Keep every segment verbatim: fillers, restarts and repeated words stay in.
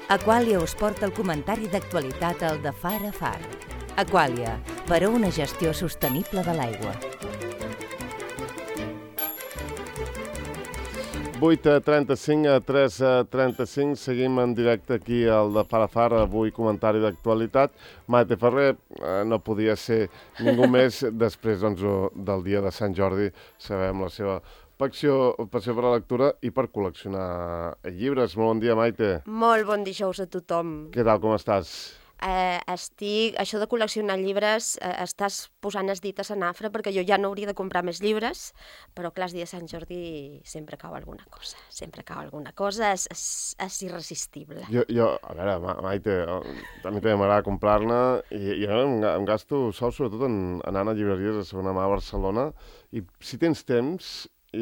Aqualia us porta el comentari d'actualitat al de Far a Far. Aqualia, per a una gestió sostenible de l'aigua. vuit trenta-cinc a tres trenta-cinc, seguim en directe aquí al de Far a Far, avui comentari d'actualitat. Maite Ferrer eh, no podia ser ningú més després doncs, del dia de Sant Jordi, sabem la seva passió, passió per la lectura i per col·leccionar llibres. Molt bon dia, Maite. Molt bon dijous a tothom. Què tal, com estàs? Eh, estic, això de col·leccionar llibres, eh, estàs posant es dit a sa nafra, perquè jo ja no hauria de comprar més llibres, però clar, el dia de Sant Jordi sempre cau alguna cosa, sempre cau alguna cosa, és, és, és irresistible. Jo, jo, a veure, Maite, a mi també m'agrada comprar-ne i, i em, em gasto sol, sobretot en, anant a llibreries de segona mà a Barcelona, i si tens temps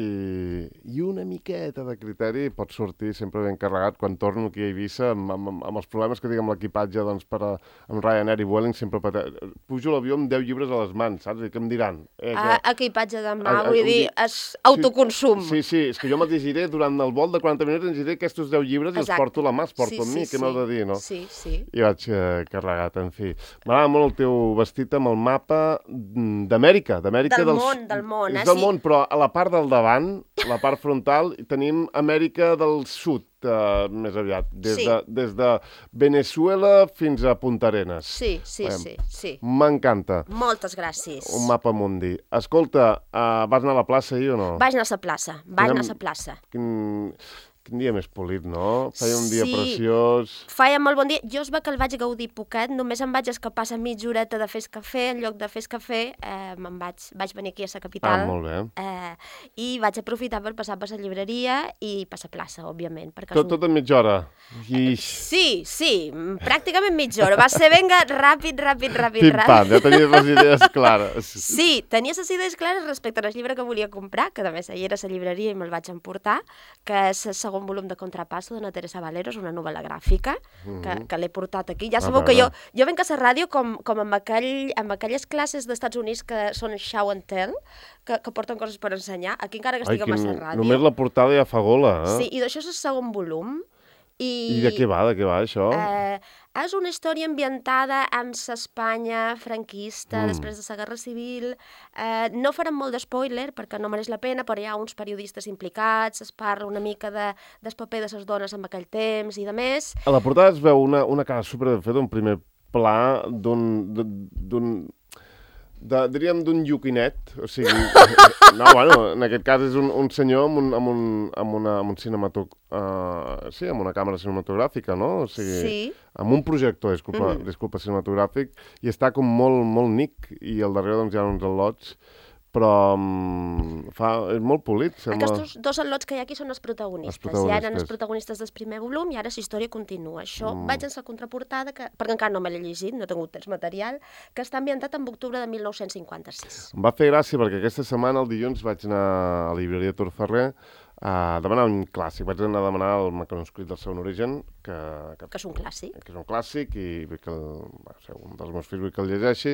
i, i una miqueta de criteri pots sortir sempre ben carregat. Quan torno aquí a Eivissa, amb, amb, amb els problemes que tinc amb l'equipatge, doncs, per a, amb Ryanair i Vueling, sempre pate... pujo a l'avió amb deu llibres a les mans, saps? I què em diran? Eh, que... Ah, equipatge de mà, a, a, vull dir, és autoconsum. Sí, sí, és que jo me'ls llegiré durant el vol de quaranta minuts, ens llegiré aquests deu llibres i els porto a la mà, els porto sí, amb mi, sí, què m'heu de dir, no? Sí, sí. I vaig eh, carregat, en fi. M'agrada molt el teu vestit amb el mapa d'Amèrica, d'Amèrica del dels... món, del món. És eh? del sí. món, però a la part del davant, la part frontal, tenim Amèrica del Sud, uh, més aviat, des, Sí. de, des de Venezuela fins a Punta Arenas. Sí, sí, Veiem. sí, sí. M'encanta. Moltes gràcies. Un mapa mundi. Escolta, uh, vas anar a la plaça ahir o no? Vaig anar a la plaça, vaig Quina- anar a la plaça. Quin, quin dia més polit, no? Feia un dia Sí. preciós. Feia molt bon dia. Jo es va que el vaig gaudir poquet, només em vaig escapar a mitja horeta de Fes Cafè, en lloc de Fes Cafè, eh, me'n vaig, vaig venir aquí a la capital. Ah, molt bé. Eh, I vaig aprofitar per passar per la llibreria i per la plaça, òbviament. Perquè Tot, és un- tot en mitja hora. Ix. Sí, sí, mm, pràcticament mitja hora. Va ser, vinga, ràpid, ràpid, ràpid, Pim-pam, ràpid. ja tenies les idees clares. Sí, tenia les idees clares respecte al llibre que volia comprar, que a més ahir era a la llibreria i me'l vaig emportar, que és el segon volum de Contrapasso d'Anna Teresa Valero, és una novel·la gràfica que, que l'he portat aquí. Ja A sabeu que jo, veure. jo venc a la ràdio com, com amb, aquell, amb aquelles classes d'Estats Units que són show and tell, que, que porten coses per ensenyar. Aquí encara que Ai, estic a quin... la ràdio. Només la portada ja fa gola, eh? Sí, i d'això és el segon volum. I, I de què va, de què va, això? Eh, és una història ambientada en l'Espanya franquista, Mm. mm. després de la Guerra Civil. Eh, no farem molt de spoiler, perquè no mereix la pena, però hi ha uns periodistes implicats, es parla una mica de, del paper de les dones en aquell temps i de més. A la portada es veu una, una cara super ben feta, un primer pla d'un... d'un de, diríem d'un lluquinet, o sigui... no, bueno, en aquest cas és un, un senyor amb un, amb un, amb una, amb un cinematog... Uh, sí, amb una càmera cinematogràfica, no? O sigui, Sí. amb un projector, disculpa, Mhm. disculpa, cinematogràfic, i està com molt, molt nic, i al darrere doncs hi ha uns al·lots, però um, fa, és molt polit, sembla. Aquests dos al·lots que hi ha aquí són els protagonistes. Els protagonistes. Ja eren els protagonistes del primer volum i ara la història continua. Això Mm. mm. vaig en la contraportada, que, perquè encara no me l'he llegit, no he tingut temps material, que està ambientat en octubre de mil nou-cents cinquanta-sis. Em va fer gràcia perquè aquesta setmana, el dilluns, vaig anar a la llibreria Tor Ferrer a demanar un clàssic. Vaig anar a demanar el manuscrit del segon origen, que, que, Que és un clàssic. que és un clàssic i vull que el, va ser un dels meus fills vull que el llegeixi.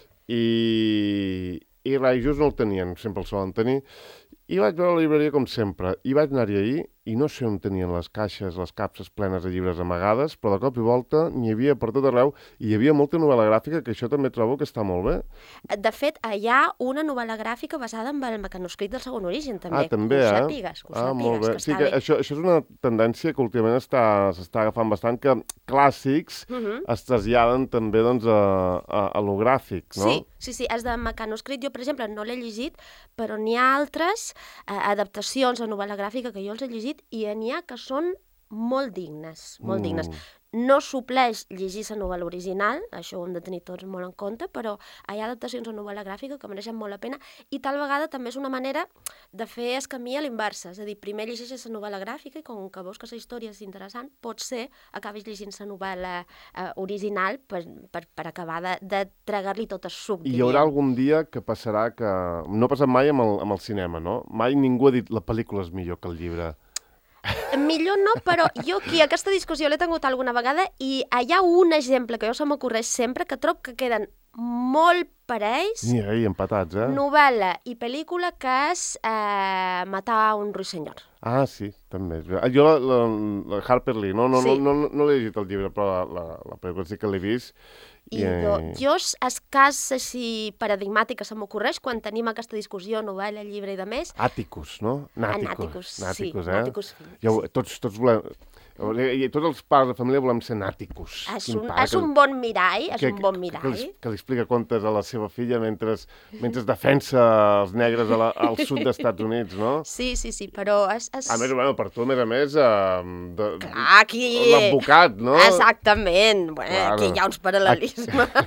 I, i res, just no el tenien, sempre el solen tenir. I vaig veure la llibreria com sempre. I vaig anar-hi ahir i no sé on tenien les caixes, les capses plenes de llibres amagades, però de cop i volta n'hi havia per tot arreu i hi havia molta novel·la gràfica, que això també trobo que està molt bé. De fet, hi ha una novel·la gràfica basada en el manuscrit del segon origen, també. Ah, també, que ho eh? sàpigues, que ho Ah, molt sàpigues, bé. que Sí, està que bé. això, això és una tendència que últimament està- s'està agafant bastant, que clàssics Mhm. es traslladen també doncs, a, a, a lo gràfic, no? Sí, sí, sí, és de mecanoscrit. Jo, per exemple, no l'he llegit, però n'hi ha altres eh, adaptacions a novel·la gràfica que jo els he llegit i n'hi ha que són molt dignes, molt Mm. dignes. No supleix llegir la novel·la original, això ho hem de tenir tots molt en compte, però hi ha adaptacions a novel·la gràfica que mereixen molt la pena i tal vegada també és una manera de fer el camí a l'inversa, és a dir, primer llegeixes la novel·la gràfica i com que veus que la història és interessant, potser acabis llegint la novel·la eh, original per, per, per acabar de, de tragar-li tot el suc, I hi haurà algun dia que passarà que... No ha passat mai amb el, amb el cinema, no? Mai ningú ha dit la pel·lícula és millor que el llibre. Millor no, però jo aquí aquesta discussió l'he tingut alguna vegada i hi ha un exemple que jo se m'ocorreix sempre que trobo que queden molt parells, I, i empatats, eh? novel·la i pel·lícula que és eh, Matar un ruissenyor. Ah, sí, també. Jo la, la, la Harper Lee, no, no, Sí. no, no, no l'he llegit el llibre, però la, la, la pel·lícula sí que l'he vist. I do, jo, el cas així paradigmàtic que se m'ocorreix quan tenim aquesta discussió, novel·la, llibre i de més... Àticus, no? Nàticus. Nàticus, Nàticus, sí, eh? Nàticus. Ja, ho- tots, tots volem... I tots els pares de família volem ser nàticus. És Quin un, pare és que- un bon mirall, és que, un bon que, mirall. que, li, que li explica contes a la seva filla mentre, mentre defensa els negres a la, al sud dels Estats Units, no? Sí, sí, sí, però és... és... A més, bueno, per tu, a més a més, eh, de, Clar, aquí... l'advocat, no? Exactament. Bueno, Claro. aquí hi ha uns paral·lelismes.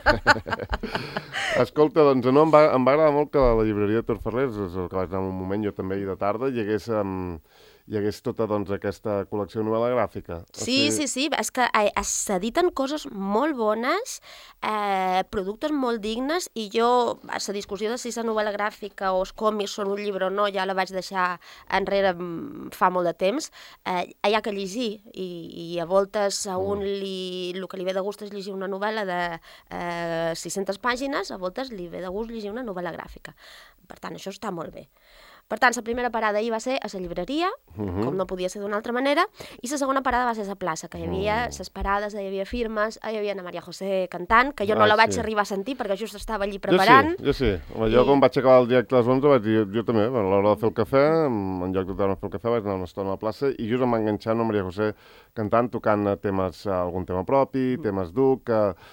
Escolta, doncs no, em va, em va agradar molt que a la llibreria de Tor Ferrers, és el que vaig anar en un moment, jo també ahir de tarda, hi hagués, um, hi hagués tota doncs, aquesta col·lecció de novel·la gràfica. O Sí, sí, sí, és que eh, s'editen coses molt bones, eh, productes molt dignes, i jo, a la discussió de si la novel·la gràfica o els còmics són un llibre o no, ja la vaig deixar enrere mm, fa molt de temps, eh, hi ha que llegir, i, i a voltes a un li, el que li ve de gust és llegir una novel·la de eh, sis-centes pàgines, a voltes li ve de gust llegir una novel·la gràfica. Per tant, això està molt bé. Per tant, la primera parada ahir va ser a la llibreria, uh -huh. com no podia ser d'una altra manera, i la segona parada va ser a la plaça, que hi havia les uh. parades, hi havia firmes, hi havia Ana Maria José cantant, que jo no ah, la vaig sí. arribar a sentir perquè just estava allí preparant. Jo sí, jo sí. Home, jo I... quan vaig acabar el directe a les onze vaig dir, jo també, a l'hora de fer el cafè, en lloc de tornar a fer el cafè, vaig anar una estona a la plaça i just em va enganxar Ana Maria José cantant, tocant temes, algun tema propi, mm. temes d'Uc,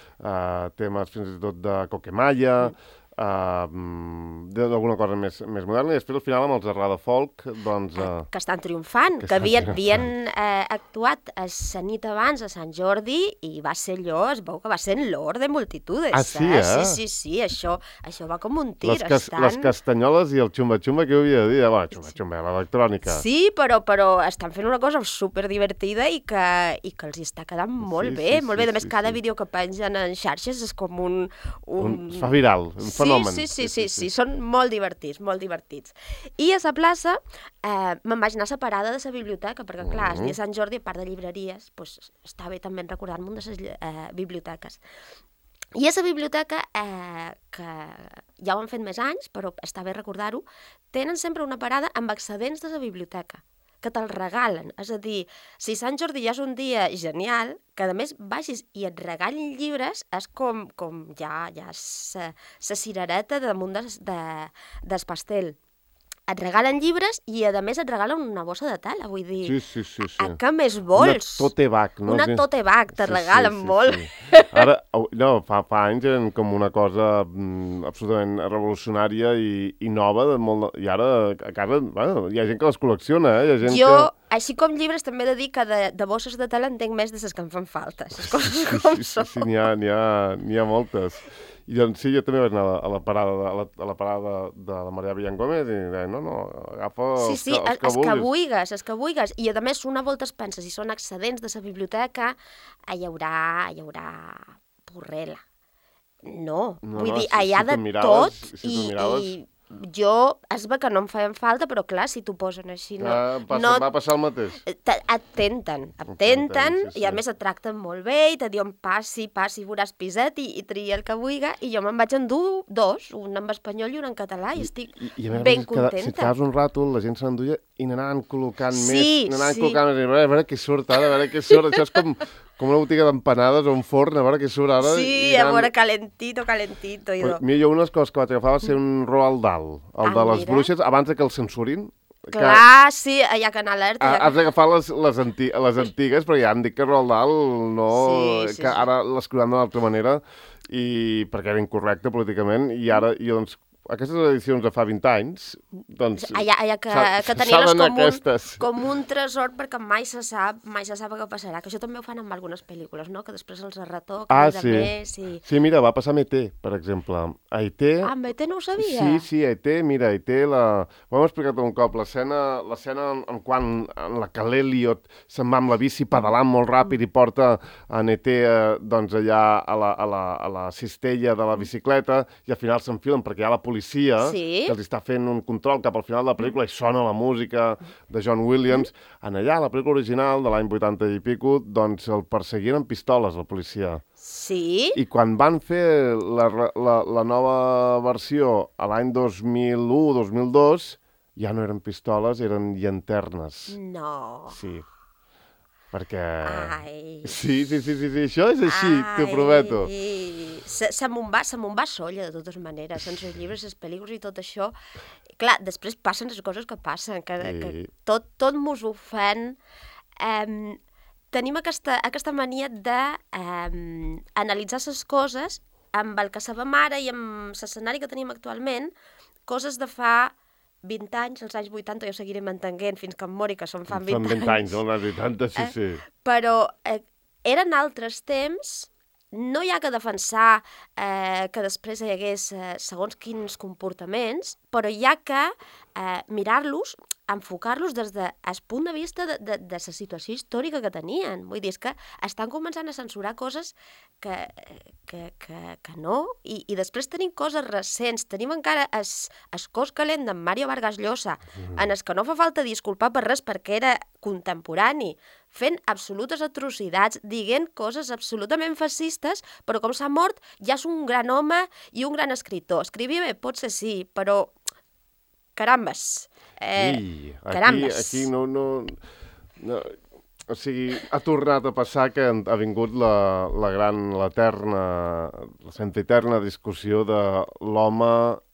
uh, temes fins i tot de Coquemaya, mm. Uh, d'alguna cosa més, més moderna, i després al final amb els Errada Folk doncs, uh, que estan triomfant, que, que havien, havien eh, actuat a la nit abans a Sant Jordi i va ser allò, es veu que va ser en l'or de multitudes. Ah, sí, eh? Sí, sí, sí, això, això va com un tir. Les, cas, estan... les castanyoles i el xumba-xumba, què ho havia de dir? Bueno, xumba-xumba, l'electrònica. Sí, però, però estan fent una cosa superdivertida i que, i que els hi està quedant molt sí, bé, sí, molt bé. sí, A més, sí, cada sí. vídeo que pengen en xarxes és com un... un... un es fa viral, un sí, fenomen. Sí, sí, sí, sí, sí, sí, són molt divertits, molt divertits. I a la plaça eh, me'n vaig anar a la parada de la biblioteca, perquè clar, el dia de Sant Jordi, a part de llibreries, pues, està bé també recordar-me de les eh, biblioteques. I a la biblioteca, eh, que ja ho han fet més anys, però està bé recordar-ho, tenen sempre una parada amb excedents de la biblioteca, que te'l regalen. És a dir, si Sant Jordi ja és un dia genial, que a més vagis i et regalin llibres, és com, com ja, ja la cirereta damunt de, de, del pastel. Et regalen llibres i, a més, et regalen una bossa de tela, vull dir... Sí, sí, sí. sí. A què més vols? Una tote bag, no? Una Sí. tote bag, te Sí, regalen sí, sí, molt. Sí. Ara, no, fa, fa anys eren com una cosa mm, absolutament revolucionària i, i nova, de molt, i ara a casa, bueno, hi ha gent que les col·lecciona, eh? Hi ha gent Jo, que... així com llibres, també he de dir que de, de bosses de tela entenc més de les que em fan falta. Les coses Sí, com sí, sí, són. sí, n'hi ha, n'hi ha, n'hi ha moltes. I doncs sí, jo també vaig anar a la, a la parada, de, a la, a la parada de, de la Maria Villan Gómez i deia, no, no, agafa Sí, els, sí, que, els els que que vulguis. vulguis, els que vulguis. I a més, una volta es pensa, si són excedents de la biblioteca, hi haurà, hi haurà porrela. No, No, vull no, dir, si- hi ha si tu de miraves- tot si tu i, miraves- i jo, és bé que no em feien falta, però clar, si t'ho posen així, no... Ah, passa, no va passar el mateix. et tenten, et Tenten, tenten, sí, sí. i a més et tracten molt bé, i te diuen passi, passi, veuràs piset, i, i tria el que vulgui, i jo me'n vaig endur dos, un en espanyol i un en català, i estic I, i a més, ben a més, cada, si et contenta. quedaves un rato, la gent se n'enduia i n'anaven col·locant Sí, més, n'anaven sí. col·locant més, a veure, a veure què surt ara, a veure què surt. Això és com, com una botiga d'empanades o un forn, a veure què surt ara. Sí, i a anaven- veure, calentito, calentito, i Pues, do. mira, jo una de les coses que vaig agafar va ser un Roald Dahl, el Ah, de les mira. bruixes, abans de que el censurin. Clar, sí, hi ha que anar alerta. hi ha Ha- que- Has d'agafar les, les, anti les antigues, però ja han dit que Roald Dahl no... Sí, sí, que sí. ara l'escriuran d'una altra manera, i perquè era incorrecte políticament, i ara, i doncs, aquestes edicions de fa vint anys, doncs... Hi ha, hi ha que, s'ha- que s'ha tenir-les d'anar com, un, aquestes. com un tresor perquè mai se sap, mai se sap què passarà. Que això també ho fan amb algunes pel·lícules, no? Que després els retoquen Ah, i de sí. més. I... Sí, mira, va passar amb E T, per exemple. A E T... Ah, amb E T no ho sabia. Sí, sí, a E T, mira, E T, la... ho hem explicat un cop, l'escena l'escena en, en quan en la que l'Eliot se'n va amb la bici pedalant molt ràpid i porta en E T eh, doncs allà a la, a, la, a la cistella de la bicicleta i al final s'enfilen perquè hi ha la policia policia, Sí. que els està fent un control cap al final de la pel·lícula i sona la música de John Williams. En allà, la pel·lícula original, de l'any vuitanta i pico, doncs el perseguien amb pistoles, el policia. Sí? I quan van fer la, la, la nova versió a l'any dos mil u, dos mil dos, ja no eren pistoles, eren llanternes. No. Sí. Perquè... Ai. Sí, sí, sí, sí, sí. Això és així, t'ho prometo. Se, se m'ho va, se m'ho va solla, de totes maneres, sense els llibres, les pel·lícules i tot això. Clar, després passen les coses que passen, que, Sí. que tot, tot mos ho fan. Um, tenim aquesta, aquesta mania de um, analitzar les coses amb el que sabem ara i amb l'escenari que tenim actualment, coses de fa vint anys, als anys vuitanta, jo seguiré mantenint fins que em mori, que són fan vint anys. Fan vint anys, no? Els vuitanta, sí, sí. Eh, però eh, eren altres temps, no hi ha que defensar eh, que després hi hagués eh, segons quins comportaments, però hi ha que eh, mirar-los, enfocar-los des del de, punt de vista de, de, de la situació històrica que tenien. Vull dir, és que estan començant a censurar coses que, que, que, que no, i, i després tenim coses recents. Tenim encara es, es cos calent d'en Mario Vargas Llosa, mm. en el que no fa falta disculpar per res perquè era contemporani, fent absolutes atrocitats, dient coses absolutament fascistes, però com s'ha mort ja és un gran home i un gran escriptor. Escrivia bé, potser sí, però carambes. Eh, sí, aquí, carambes. aquí no, no, no... O sigui, ha tornat a passar que ha vingut la, la gran, l'eterna, la sempiterna discussió de l'home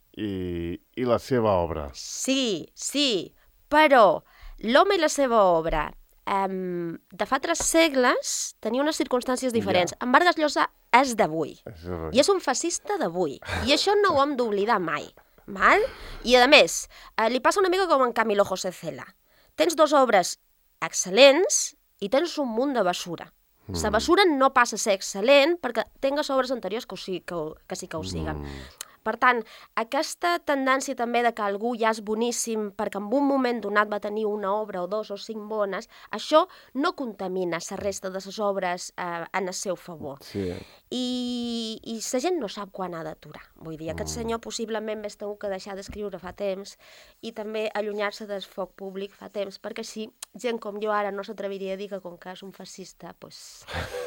i, i la seva obra. Sí, sí, però l'home i la seva obra um, de fa tres segles tenia unes circumstàncies diferents. Ja. En Vargas Llosa és d'avui, i és un fascista d'avui, i això no ho hem d'oblidar mai. Val? I a més, eh, li passa una mica com en Camilo José Cela. Tens dues obres excel·lents i tens un munt de basura. Mm. La basura no passa a ser excel·lent perquè tingues obres anteriors que, ho sigui, que, que sí que ho siguen. Mm. Per tant, aquesta tendència també de que algú ja és boníssim perquè en un moment donat va tenir una obra o dos o cinc bones, això no contamina la resta de les obres eh, en el seu favor. Sí. I, i la gent no sap quan ha d'aturar. Vull dir, aquest senyor possiblement més tengut que deixar d'escriure fa temps i també allunyar-se del foc públic fa temps, perquè així gent com jo ara no s'atreviria a dir que com que és un fascista, pues,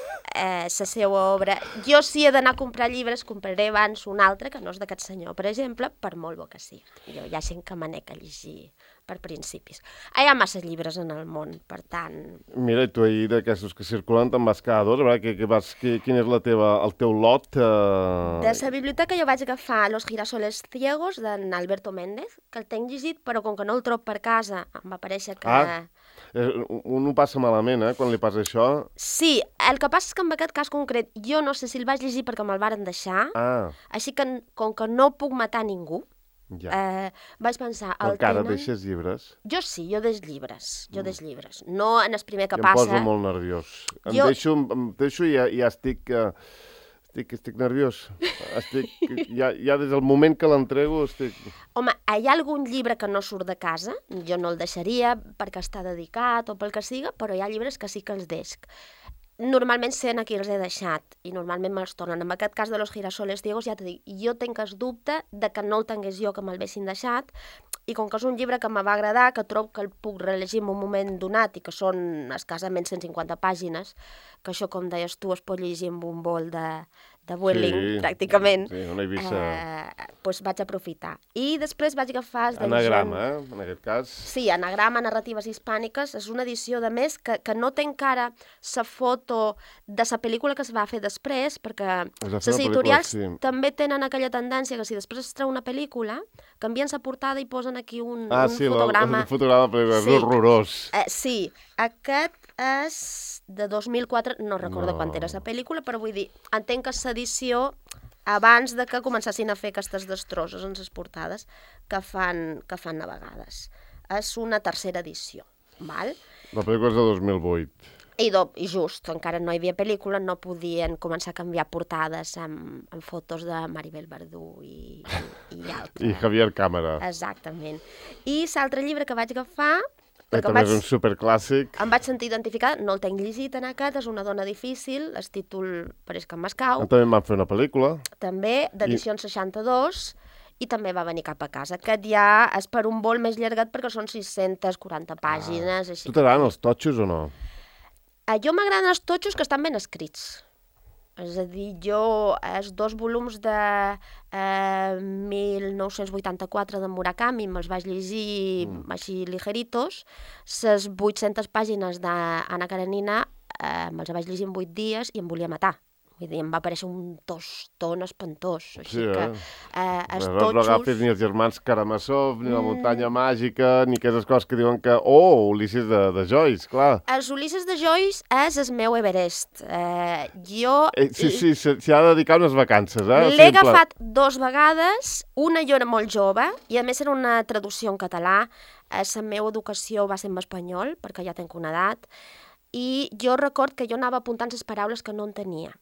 eh, la seva obra... Jo si he d'anar a comprar llibres, compraré abans un altre que no és d'aquest senyor, per exemple, per molt bo que sigui. Jo hi ha gent que m'anec a llegir per principis. Hi ha massa llibres en el món, per tant... Mira, i tu ahir d'aquestos que circulen te'n vas cada dos, a veure que, que vas, que, quin és la teva, el teu lot? Eh... De la biblioteca jo vaig agafar Los girasoles ciegos d'en Alberto Méndez, que el tenc llegit, però com que no el trob per casa, em va parèixer que... Ah, un ho passa malament, eh, quan li passa això. Sí, el que passa és que en aquest cas concret jo no sé si el vaig llegir perquè me'l varen deixar, Ah. així que com que no puc matar ningú, Ja. eh, vaig pensar... Però el encara tenen... deixes llibres? Jo sí, jo deix llibres, jo deix llibres. No en el primer que I em passa... posa molt nerviós. Em Jo- deixo, em deixo i ja, ja estic, uh, estic, estic nerviós. Estic, ja, ja des del moment que l'entrego estic... Home, hi ha algun llibre que no surt de casa, jo no el deixaria perquè està dedicat o pel que siga, però hi ha llibres que sí que els desc. Normalment sé a qui els he deixat i normalment me'ls tornen. En aquest cas de Los girasoles ciegos, ja t'he dit, jo tinc el dubte de que no el tingués jo que me'l haguessin deixat i com que és un llibre que me va agradar, que trobo que el puc rellegir en un moment donat i que són escassament cent cinquanta pàgines, que això, com deies tu, es pot llegir amb un bol de, de Vueling, Sí, pràcticament, sí, una Eivissa. eh, doncs vaig aprofitar. I després vaig agafar... els de Anagrama, gent- eh, en aquest cas. Sí, Anagrama, Narratives hispàniques, és una edició de més que, que no té encara la foto de la pel·lícula que es va fer després, perquè Es va fer les la pel·lícula, editorials sí. també tenen aquella tendència que si després es treu una pel·lícula, canvien la portada i posen aquí un, Ah, un sí, fotograma. La, el fotograma, però Sí. és horrorós. Eh, sí, aquest és de dos mil quatre, no recordo No. quan era la pel·lícula, però vull dir, entenc que l'edició abans de que començassin a fer aquestes destrosses en les portades que fan, que fan a vegades. És una tercera edició, val? La pel·lícula és de dos mil vuit. I, do, I just, encara no hi havia pel·lícula, no podien començar a canviar portades amb, amb fotos de Maribel Verdú i, i, i altres. I Javier Cámara. Exactament. I l'altre llibre que vaig agafar, Que perquè em també vaig, és un superclàssic. em vaig sentir identificada, no el tenc llegit en aquest, és Una dona difícil, el títol pareix que m'escau, També en van fer una pel·lícula. també d'edició seixanta-dos, i també va venir cap a casa. Aquest ja és per un vol més llargat perquè són sis-centes quaranta pàgines. Ah. Tu t'agraden els totxos o no? A jo m'agraden els totxos que estan ben escrits. És a dir, jo, els dos volums de eh, mil nou-cents vuitanta-quatre de Murakami me'ls vaig llegir mm. així ligeritos. Les vuit-centes pàgines d'Anna Karenina eh, me'ls vaig llegir en vuit dies i em volia matar. Vull dir, em va aparèixer un tostón espantós. Així sí, que, eh? eh els no, no agafis ni els germans Karamazov, ni la muntanya mm. màgica, ni aquestes coses que diuen que... Oh, Ulisses de, de Joyce, clar. Els Ulisses de Joyce és el meu Everest. Eh, jo... Eh, sí, sí, s'hi ha de dedicar unes vacances, eh? L'he agafat dos vegades, una jo era molt jove, i a més era una traducció en català. Eh, la meva educació va ser en espanyol, perquè ja tenc una edat, i jo record que jo anava apuntant les paraules que no entenia.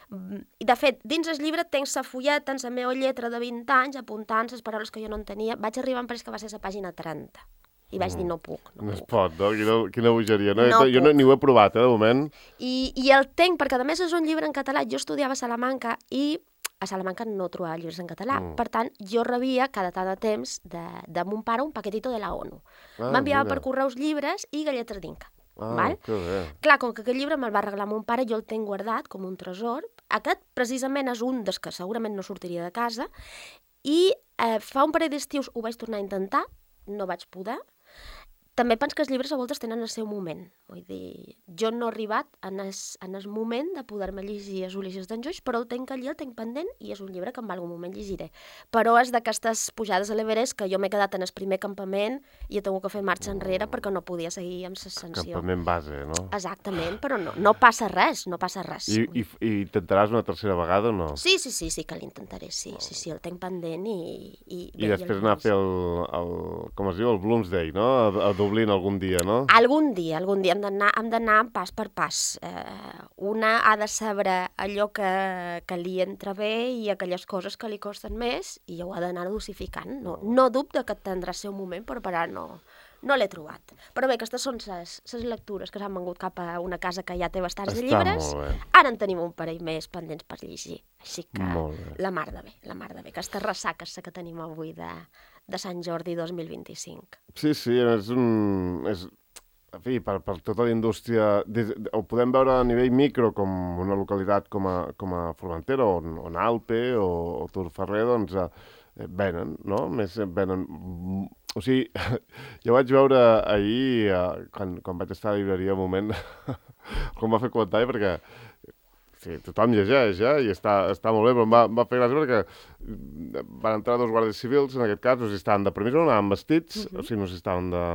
I de fet, dins el llibre tens la fulleta, en la meva lletra de vint anys, apuntant les paraules que jo no entenia. Vaig arribar, em pareix que va ser la pàgina trenta. I vaig mm. dir, no puc. No, no puc. es pot, no? Quina, quina bogeria. No, no jo no, ni ho he provat, eh, de moment. I, I el tenc, perquè a més és un llibre en català. Jo estudiava a Salamanca i a Salamanca no trobava llibres en català. Mm. Per tant, jo rebia cada tant de temps de, de mon pare un paquetito de la ONU. Ah, m'enviava per correus llibres i galletes d'Inca. Ah, val? Que bé. Clar, com que aquest llibre me'l va regalar mon pare, jo el tenc guardat com un tresor. Aquest, precisament, és un dels que segurament no sortiria de casa. I eh, fa un parell d'estius ho vaig tornar a intentar, no vaig poder. També penso que els llibres a voltes tenen el seu moment. Vull dir, jo no he arribat en el, en el moment de poder-me llegir els Ulisses d'en Joyce, però el tenc allí, el tenc pendent, i és un llibre que en algun moment llegiré. Però és d'aquestes pujades a l'Everest que jo m'he quedat en el primer campament i he tingut que fer marxa enrere perquè no podia seguir amb l'ascensió. Campament base, no? Exactament, però no, no passa res, no passa res. I, i, i intentaràs una tercera vegada o no? Sí, sí, sí, sí que l'intentaré, sí, sí, sí, el tenc pendent i... I, I després anar a fer el, el, com es diu, el Bloomsday, no? A, a Dublín algun dia, no? Algun dia, algun dia hem d'anar hem d'anar pas per pas. Eh, una ha de saber allò que, que li entra bé i aquelles coses que li costen més i ho ha d'anar dosificant. No, no dubte que tindrà el seu moment, però per ara no, no l'he trobat. Però bé, aquestes són les lectures que s'han vengut cap a una casa que ja té bastants Està de llibres. Ara en tenim un parell més pendents per llegir. Així que la mar de bé, la mar de bé. Aquesta ressaca que tenim avui de, de Sant Jordi dos mil vint-i-cinc. Sí, sí, és un... És... En fi, per, per tota la indústria, des, ho podem veure a nivell micro, com una localitat com a, com a Formentera, o, o Nalpe, o, o Turferrer, doncs eh, venen, no? Més venen... O sigui, jo vaig veure ahir, eh, quan, quan vaig estar a la llibreria, un moment, com va fer comentari, perquè sí, tothom llegeix, eh? I està, està molt bé, però em va, em va fer gràcia perquè van entrar dos guàrdies civils, en aquest cas, no sé si estaven de permís o no anaven vestits, uh-huh. o sigui, no sé si estaven de...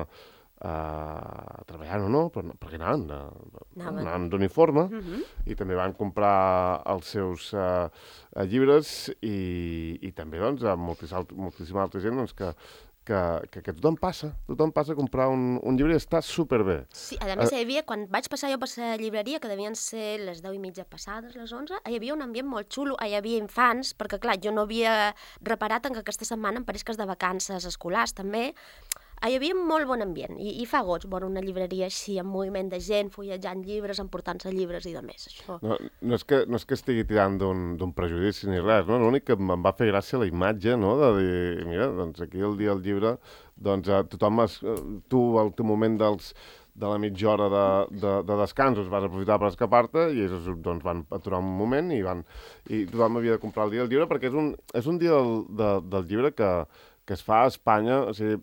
Uh, treballant o no, però no, perquè anaven, de, anaven d'uniforme uh-huh. i també van comprar els seus uh, llibres i, i també doncs, moltíssima altra gent doncs, que, que, que, que tothom passa, tothom passa a comprar un, un llibre i està superbé. Sí, a més, uh, hi havia, quan vaig passar jo per la llibreria, que devien ser les deu i mitja passades, les onze, hi havia un ambient molt xulo, hi havia infants, perquè clar, jo no havia reparat en que aquesta setmana em pareix que és de vacances escolars també. Hi havia molt bon ambient i, i fa goig veure una llibreria així, amb moviment de gent, fullejant llibres, emportant-se llibres i de més. Això. No, no, és que, no és que estigui tirant d'un prejudici ni res, no? L'únic que em va fer gràcia la imatge, no? De dir, mira, doncs aquí el dia del llibre, doncs eh, tothom, es, tu al teu moment dels, de la mitja hora de, de, de descans us vas aprofitar per escapar-te i ells doncs, van aturar un moment i, van, i tothom havia de comprar el dia del llibre perquè és un, és un dia del, de, del llibre que, que es fa a Espanya, o sigui,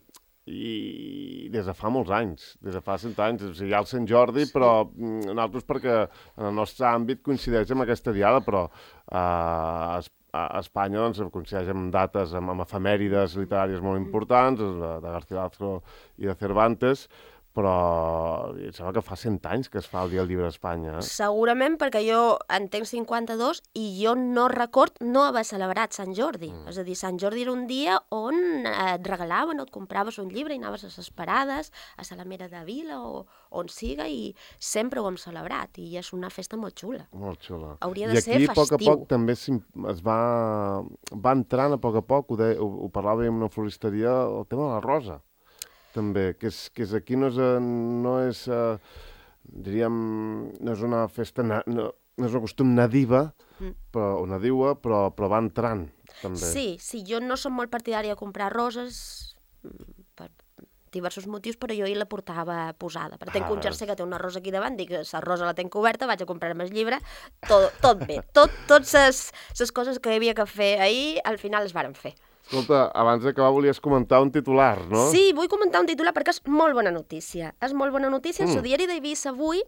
i des de fa molts anys, des de fa cent anys, o sigui, hi ha el Sant Jordi, sí. Però nosaltres perquè en el nostre àmbit coincideix amb aquesta diada, però eh, a Espanya doncs, coincideix amb dates, amb, amb efemèrides literàries molt importants, de, de Garcilaso i de Cervantes, però em sembla que fa cent anys que es fa el Dia del Llibre d'Espanya. Eh? Segurament, perquè jo en tenc cinquanta-dos i jo no record no haver celebrat Sant Jordi. Mm. És a dir, Sant Jordi era un dia on et regalaven o et compraves un llibre i anaves a les parades, a Salamera de Vila o on siga, i sempre ho hem celebrat, i és una festa molt xula. Molt xula. Hauria de ser festiu. I aquí, a poc a poc, també es va, va entrant a poc a poc, ho, de, ho, ho parlàvem en una floristeria, el tema de la rosa. També, que és, que és aquí no és, no és uh, diríem, no és una festa, na, no, no és un costum nadiva, Mm. però, o nadiua, però, però va entrant, també. Sí, sí, jo no som molt partidària de comprar roses mm, per diversos motius, però jo hi la portava posada. Perquè tenc Ah, un jersei que té una rosa aquí davant, dic, la rosa la tenc coberta, vaig a comprar-me el llibre, tot, tot bé. Tot, tots les coses que hi havia que fer ahir, al final les varen fer. Escolta, abans d'acabar volies comentar un titular, no? Sí, vull comentar un titular perquè és molt bona notícia. És molt bona notícia. Mm. El diari d'Eivissa avui,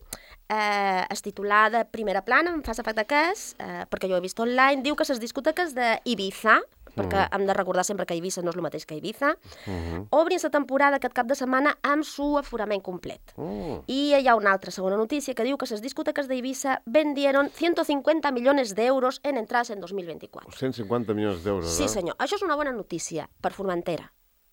eh, es titular de primera plana, em fa efecte cas, eh, perquè jo he vist online, diu que les discoteques d'Ibiza, perquè mm. hem de recordar sempre que Eivissa no és el mateix que Ibiza, mm-hmm. obrin la temporada aquest cap de setmana amb su aforament complet. Mm. I hi ha una altra segona notícia que diu que les discoteques d'Eivissa vendieron ciento cincuenta millones de euros en entradas en dos mil veinticuatro. cent cinquanta milions d'euros, Sí, eh? senyor. Això és una bona notícia per Formentera.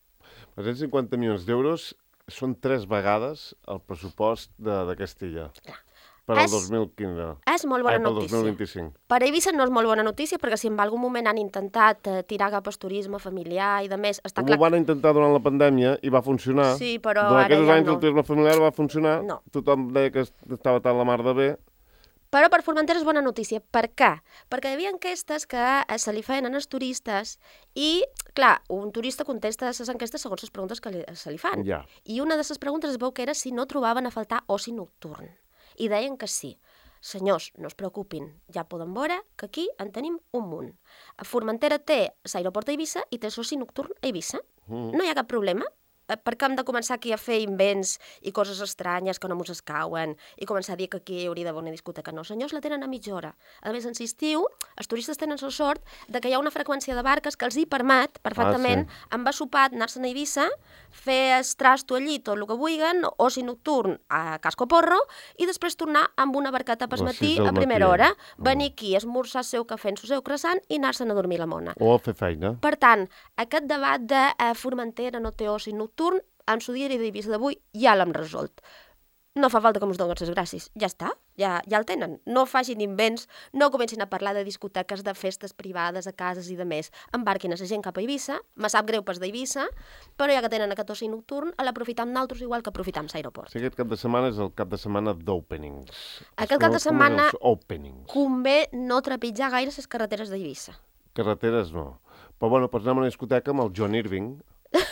cent cinquanta milions d'euros són tres vegades el pressupost de, de Castilla. Clar. Per al És- dos mil quinze. És molt bona Ai, pel notícia. dos mil vint-i-cinc. Per a Eivissa no és molt bona notícia, perquè si en algun moment han intentat eh, tirar cap al turisme familiar i de més, està Ho clar... van intentar durant la pandèmia i va funcionar. Sí, però durant ara aquests ja anys no. el turisme familiar va funcionar. No. Tothom deia que estava tan la mar de bé. Però per Formentera és bona notícia. Per què? Perquè hi havia enquestes que eh, se li feien als turistes i, clar, un turista contesta les enquestes segons les preguntes que li, se li fan. Ja. I una de les preguntes es veu que era si no trobaven a faltar oci nocturn. I deien que sí. Senyors, no es preocupin, ja poden veure que aquí en tenim un munt. A Formentera té l'aeroport a Eivissa i té l'oci nocturn a Eivissa. Mm. No hi ha cap problema. Eh, Per què hem de començar aquí a fer invents i coses estranyes que no mos escauen i començar a dir que aquí hi hauria d'haver una discoteca? No, senyors, la tenen a mitja hora. A més, en l'estiu, els turistes tenen la sort de que hi ha una freqüència de barques que els hi permet perfectament Ah, sí. amb assopat anar-se'n a Eivissa, fer el trasto allí, tot el que vulguin, oci nocturn a casco porro i després tornar amb una barqueta A pas les matí sis del a primera matí. hora, Mm. venir aquí, esmorzar el seu cafè en el seu croissant i anar-se'n a dormir a la mona. O a fer feina. Per tant, aquest debat de eh, Formentera no té oci nocturn, en su diari d'Eivissa d'avui ja l'hem resolt. No fa falta que mos donin les gràcies. Ja està, ja, ja el tenen. No facin invents, no comencin a parlar de discoteques, de festes privades a cases i de més. Embarquin a la gent cap a Eivissa, me sap greu pas d'Eivissa, però ja que tenen aquest oci nocturn, a l'aprofitam nosaltres igual que aprofitam l'aeroport. Sí, aquest cap de setmana és el cap de setmana d'openings. Aquest Com- cap de com setmana- és els openings. Convé no trepitjar gaire les carreteres d'Eivissa. Carreteres no. Però bueno, pots anar a una discoteca amb el John Irving.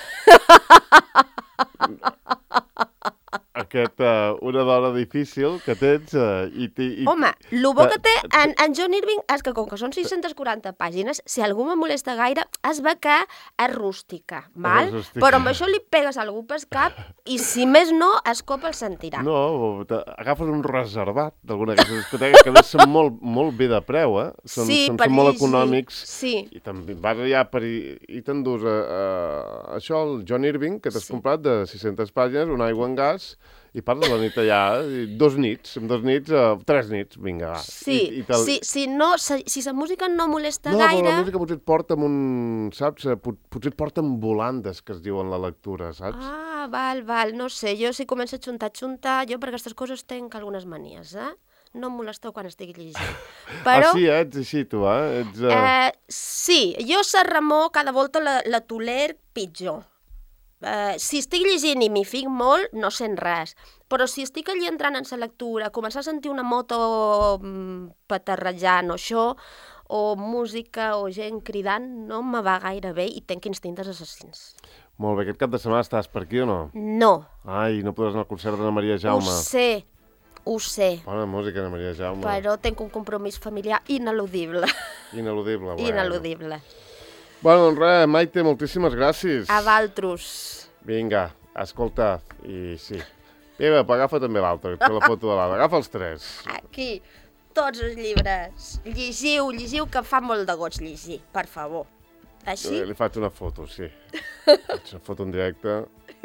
Aquest, uh, una dona difícil que tens uh, i... i, i Home, el bo te- que té en, en John Irving és que com que són sis-centes quaranta pàgines, si algú me molesta gaire, es ve que és rústica, val? És rústica. Però amb això li pegues a algú pel cap i si més no, es copa el sentirà. No, te- agafes un reservat d'alguna d'aquestes discoteques que a més són molt, molt bé de preu, eh? Són, Sí, són, per són molt llegir. econòmics. Sí. I també vas allà per i, i t'endús a, a, això, el John Irving, que t'has Sí. comprat de sis-centes pàgines, una aigua en gas, i passes la nit allà, i dos nits, amb dos nits, uh, tres nits, vinga, va. Sí, I, i te'l- si, si, no, si, si la música no molesta No, però gaire... la música potser et porta amb un, saps, Eh, pot, potser et porta amb volandes, que es diuen la lectura, saps? Ah, val, val, no sé, jo si començo a xuntar, xuntar, jo per aquestes coses tenc algunes manies, eh? No em molesteu quan estigui llegint. Però... Ah, sí, eh? Ets així, tu, eh? Ets, uh... Eh, sí, jo la Ramó cada volta la, la toler pitjor. Eh, si estic llegint i m'hi fic molt, no sent res. Però si estic allí entrant en la lectura, començar a sentir una moto mm, petarrejant o això, o música o gent cridant, no me va gaire bé i tenc instintes assassins. Molt bé, aquest cap de setmana estàs per aquí o no? No, Ai, no podràs anar al concert d'Anna Maria Jaume. ho sé, ho sé, Bona música, Anna Maria Jaume. però tenc un compromís familiar ineludible. Ineludible, bueno. Ineludible. Bueno, doncs res, Maite, moltíssimes gràcies. A valtros. Vinga, escolta, i sí. Vinga, agafa també l'altre, que té la foto de l'altre. Agafa els tres. Aquí, tots els llibres. Llegiu, llegiu, que fa molt de goig llegir, per favor. Així? Li faig una foto, sí. Faig una foto en directe.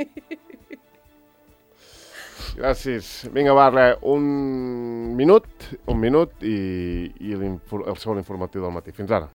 Gràcies. Vinga, va, res, un minut, un minut i, i el segon informatiu del matí. Fins ara.